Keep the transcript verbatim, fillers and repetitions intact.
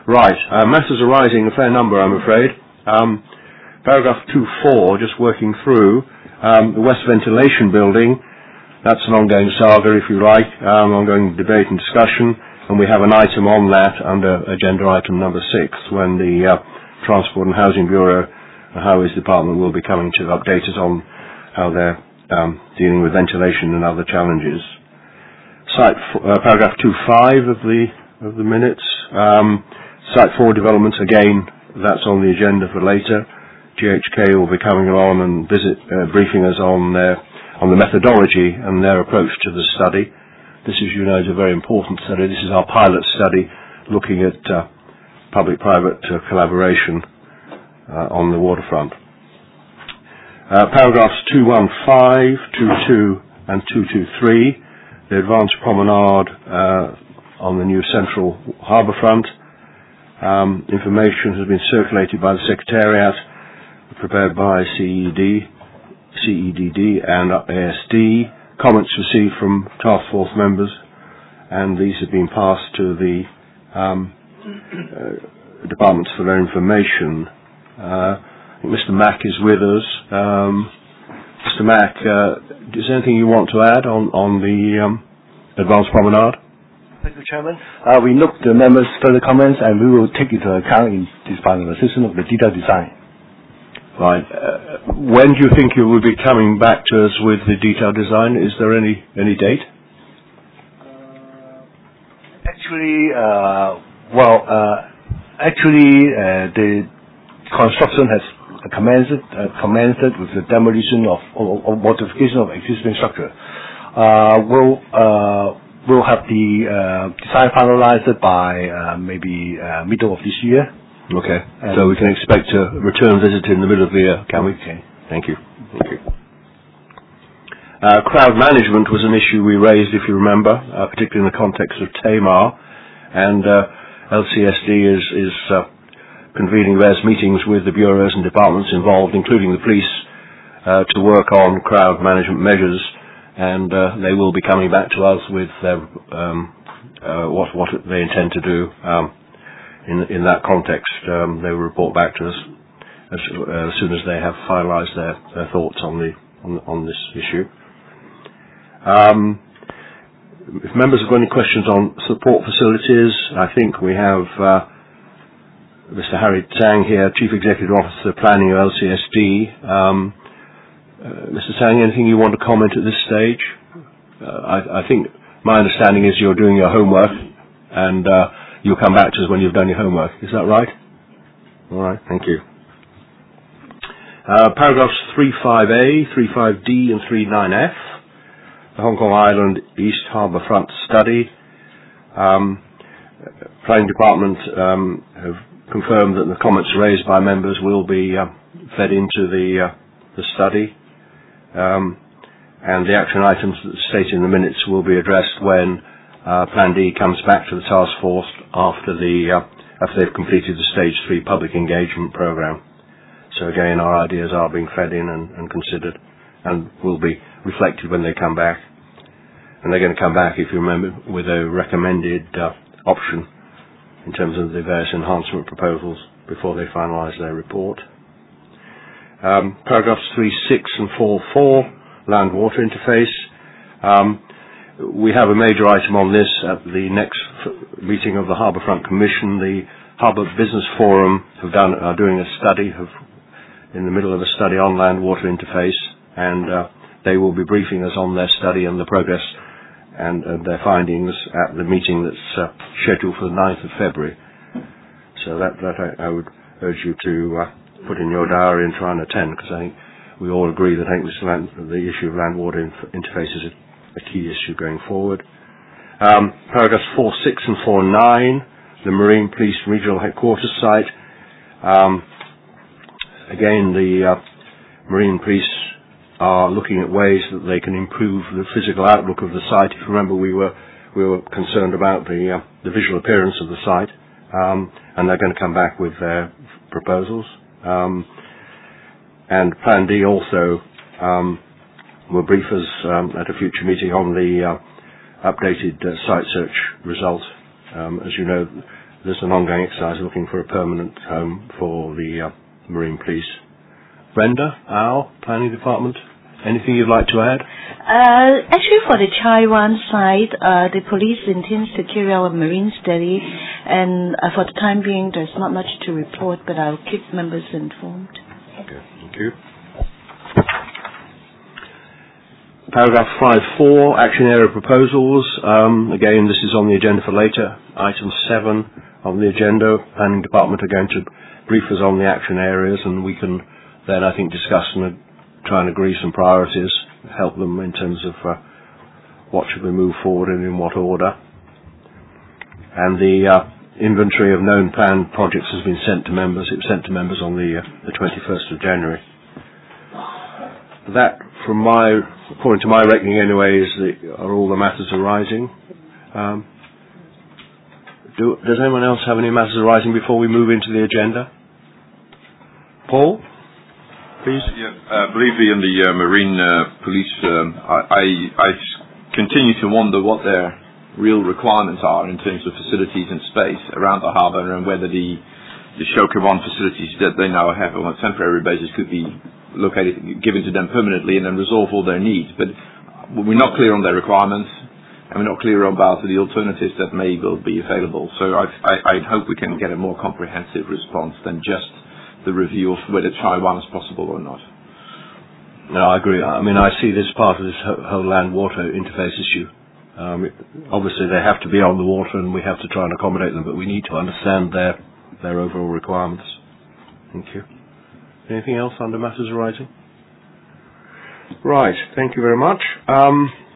Right, uh, matters arising, a fair number, I'm afraid. Um, paragraph two four, just working through, um, the West Ventilation Building. That's an ongoing saga, if you like, um, ongoing debate and discussion, and we have an item on that under agenda item number six, when the uh, Transport and Housing Bureau, the Highways Department, will be coming to update us on how they're um, dealing with ventilation and other challenges. Site f- uh, paragraph two five of the of the minutes. Um, site four developments, again, that's on the agenda for later. G H K will be coming along and visit, uh, briefing us on their on the methodology and their approach to the study. This, as you know, is a very important study. This is our pilot study looking at uh, public-private uh, collaboration uh, on the waterfront. Uh, paragraphs two fifteen, twenty-two and two twenty-three, the advanced promenade uh, on the new central harbourfront. Um, information has been circulated by the Secretariat, prepared by C E D, C E D D and A S D. Comments received from task force members, and these have been passed to the um, uh, departments for their information. Uh, I think Mister Mack is with us. Um, Mister Mack, uh, is there anything you want to add on, on the um, advanced promenade? Thank you, Chairman. Uh, we note the members' further comments, and we will take into account in this finalization of the detailed design. Right. Uh, when do you think you will be coming back to us with the detailed design? Is there any any date? Uh, actually, uh, well, uh, actually, uh, the construction has commenced uh, commenced with the demolition of or, or modification of existing structure. Uh, we'll uh, we'll have the uh, design finalized by uh, maybe uh, middle of this year. Okay, um, so we can expect a return visit in the middle of the year, can we? Okay. Thank you. Thank you. Uh, crowd management was an issue we raised, if you remember, uh, particularly in the context of Tamar, and uh, L C S D is, is uh, convening various meetings with the bureaus and departments involved, including the police, uh, to work on crowd management measures, and uh, they will be coming back to us with their, um, uh, what, what they intend to do. Um, In, in that context, um, they will report back to us as, uh, as soon as they have finalised their, their thoughts on the on, on this issue. Um, if members have got any questions on support facilities, I think we have uh, Mister Harry Tang here, Chief Executive Officer Planning of L C S D. Um, uh, Mister Tang, anything you want to comment at this stage? Uh, I, I think my understanding is you're doing your homework, and uh, you'll come back to us when you've done your homework. Is that right? All right, thank you. Uh, paragraphs thirty-five A, thirty-five D and thirty-nine F, the Hong Kong Island East Harbour Front study. Um, Planning Department um, have confirmed that the comments raised by members will be uh, fed into the, uh, the study. Um, and the action items that stated in the minutes will be addressed when Uh, Plan D comes back to the task force after the uh, after they've completed the Stage three public engagement program. So again, our ideas are being fed in and, and considered, and will be reflected when they come back. And they're going to come back, if you remember, with a recommended uh, option in terms of the various enhancement proposals before they finalise their report. Um, paragraphs three six and four four, land-water interface. Um, We have a major item on this at the next f- meeting of the Harbourfront Commission. The Harbour Business Forum have done, are doing a study, have, in the middle of a study on land-water interface, and uh, they will be briefing us on their study and the progress and, and their findings at the meeting that's uh, scheduled for the ninth of February. So that, that I, I would urge you to uh, put in your diary and try and attend, because I think we all agree that I think this land, the issue of land-water inf- interface is a a key issue going forward. Um, paragraphs four six and four nine, the Marine Police Regional Headquarters site. Um, again, the uh, Marine Police are looking at ways that they can improve the physical outlook of the site. If you remember, we were we were concerned about the uh, the visual appearance of the site, um, and they're going to come back with their proposals. Um, and Plan D also um, will brief us um, at a future meeting on the uh, updated uh, site search result. Um, as you know, there's an ongoing exercise looking for a permanent home for the uh, Marine Police. Brenda, Al, Planning Department, anything you'd like to add? Uh, actually, for the Chai Wan side, uh, the police intends to carry out a marine study, and uh, for the time being, there's not much to report, but I'll keep members informed. Okay, thank you. Paragraph five four, action area proposals. Um, again, this is on the agenda for later. Item seven on the agenda. Planning Department are going to brief us on the action areas, and we can then, I think, discuss and uh, try and agree some priorities, help them in terms of uh, what should we move forward and in what order. And the uh, inventory of known planned projects has been sent to members. It was sent to members on the, uh, the twenty-first of January. That, from my, according to my reckoning anyway, is the, are all the matters arising. Um, do, does anyone else have any matters arising before we move into the agenda? Paul, please. Yeah, uh, briefly on the uh, Marine uh, Police, um, I, I, I continue to wonder what their real requirements are in terms of facilities and space around the harbour, and whether the the Shoka One facilities that they now have on a temporary basis could be located, given to them permanently, and then resolve all their needs. But we're not clear on their requirements, and we're not clear about the alternatives that may will be available. So I, I, I hope we can get a more comprehensive response than just the review of whether Chai Wan is possible or not. No, I agree. I mean, I see this part of this whole land-water interface issue. Um, it, obviously, they have to be on the water, and we have to try and accommodate them, but we need to understand their their overall requirements. Thank you. Anything else under matters arising? Right, thank you very much. Um,